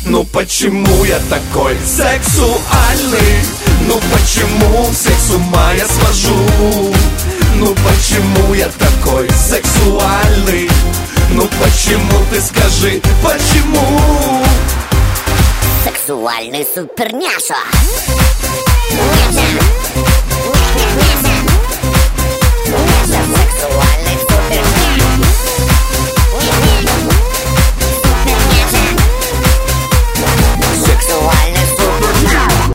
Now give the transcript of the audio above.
Ну почему я такой сексуальный? Ну почему всех с ума я свожу? Ну почему я такой сексуальный? Ну почему, ты скажи, почему? Сексуальный суперняша. Няша.